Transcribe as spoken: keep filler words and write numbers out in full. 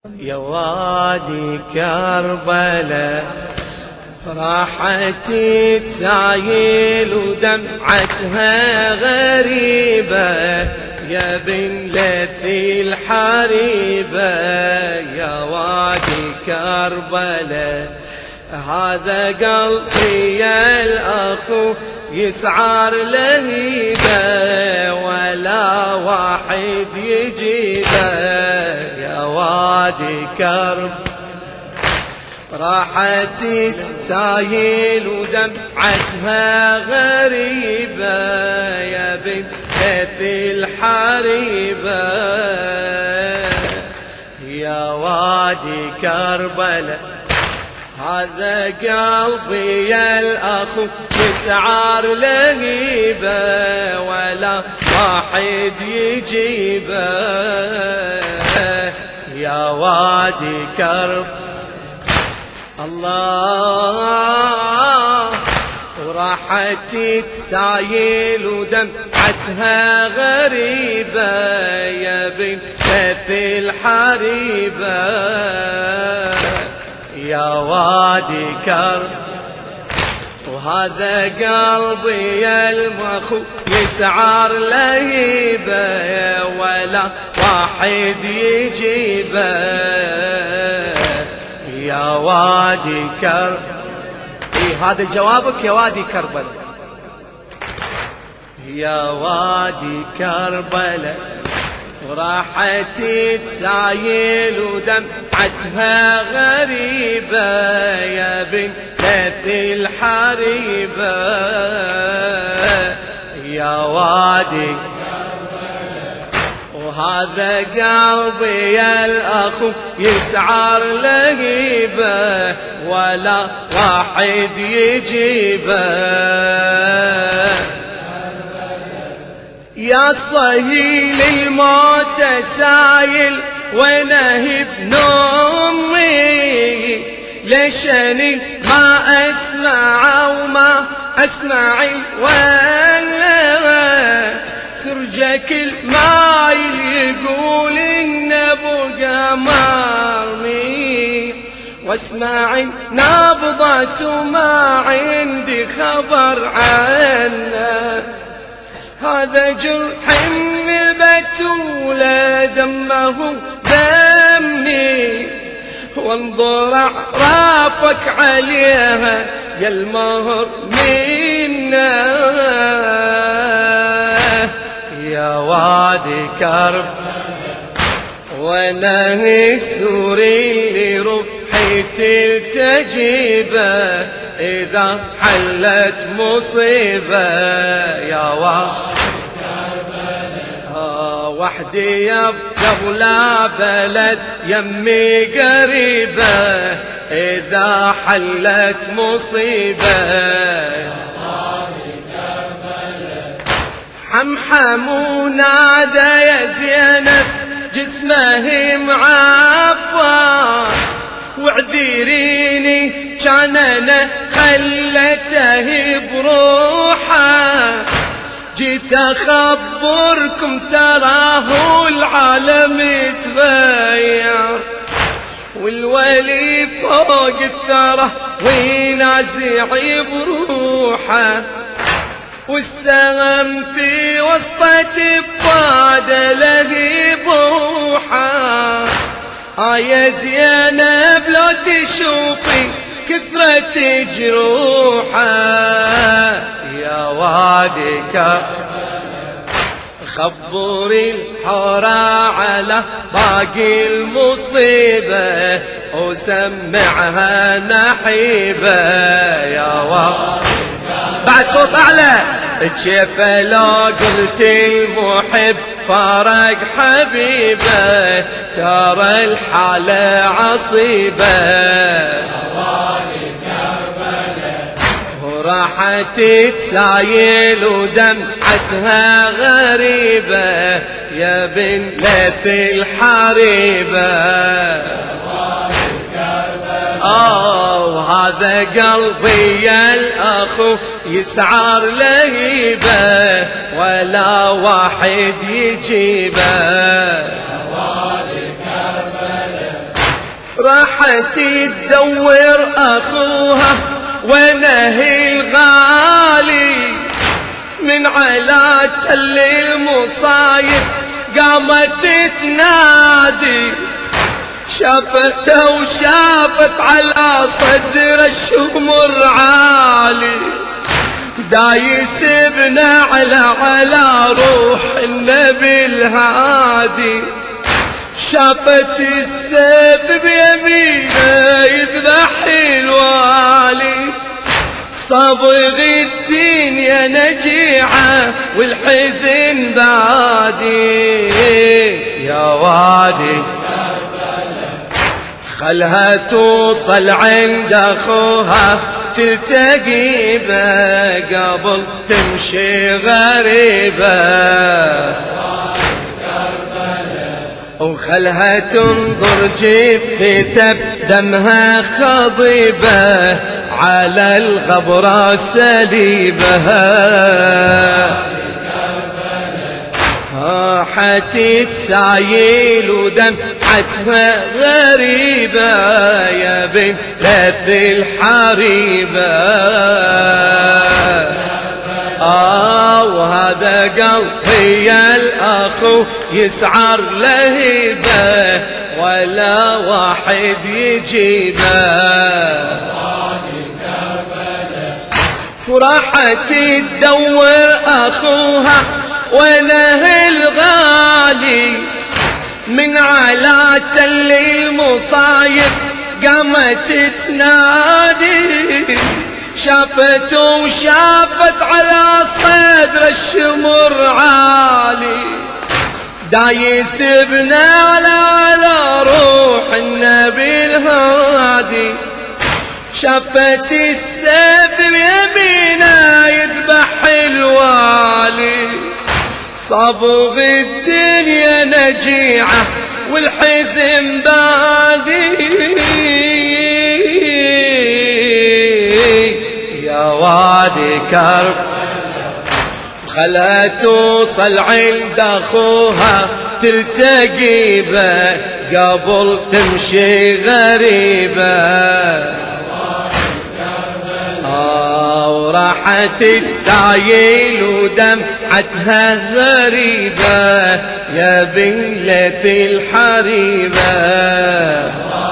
يا وادي كربلاء راحتي تسايل ودمعتها غريبة يا بن لثي الحريبة. يا وادي كربلاء هذا قلبي يا الأخو يسعر لهيبة ولا واحد يجيبه. يا وادي كرب راحتي تسايل ودمعتها غريبة يا بنت الحريبة. يا وادي كربلاء هذا قلبي يا الأخو يسعر لهيبة ولا واحد يجيبه. يا وادي كرب الله وراحتي تسايل ودمعتها غريبة يا بنت الحريبة. يا وادي كرب وهذا قلبي يا المخو يسعر لهيبة ولا واحد يجيبه. يا وادي كرب إيه هذا جوابك يا وادي كربلاء. يا وادي كربلاء وراحتي تسايل ودمعتها غريبة يا بنت الحريبة. يا وادي وهذا قلبي يا الأخو يسعر لهيبة ولا واحد يجيبه. يا صهيل الموت سايل ونهب نومي ليشني ما أسمع وما أسمع ولا سرجك المايل يقول إن أبوك مرمي واسمعي نبضة ما عندي خبر عنه. هذا جرح من البتولة دمه دمي وانظر اعرافك عليها يا المهر منا. يا وادي كرب وانا السوري اللي روحي تلتجيبه إذا حلت مصيبة. يا وادي آه وحدي يبقى ولا بلد يمي قريبة إذا حلت مصيبة. حمحم ونادى يا زينب جسمه معفر وعذيريني كان انا خلته بروحه. جيت اخبركم تراه العالم يتغير والولي فوق الثرى وينازع بروحه والسهم في وسطة بقاده له بوحه. آه يا زينب لو تشوفي كثرة جروحه. يا وادي كربلاء خبري الحورة على باقي المصيبة وسمعها نحيبة. يا وادي بعد صوت أعلى كيف لو قلت المحب فارق حبيبه ترى الحالة عصيبة. وراحتي تسايل ودمعتها غريبة يا بن لث الحريبة. آه وهذا قلبي يا الأخو يسعر لهيبة ولا واحد يجيبه. راحت تدور أخوها ونهي الغالي من على تل المصايب قامت تنادي شافته وشافت على صدر الشمر عالي دايس ابنه على على روح النبي الهادي شافت السيف بيمينه يذبح الوالي صبغ الدين يا نجيعة والحزن بادي يا وادي خلها توصل عند أخوها تلتقي به قبل تمشي غريبة وخلها تنظر جثته دمها خضيبة على الغبرة سليبها حتيت سايل ودمعتها غريبة يا بنت الحريبة آه وهذا قلبي يا الأخو يسعر لهيبة ولا واحد يجيبه وراحت تدور أخوها ونهي الغالي من على تل المصايب قامت تنادي شافته وشافت على صدر الشمر عالي دايس ابنه على على روح النبي الهادي شافت السيف بيمينه يذبح الوالي صبغ الدنيا نجيعة والحزن بادي يا وادي كرب خلا توصل عند أخوها تلتقي به قبل تمشي غريبة وراحت تسايل ودمعتها غريبة يا بنت الحريبة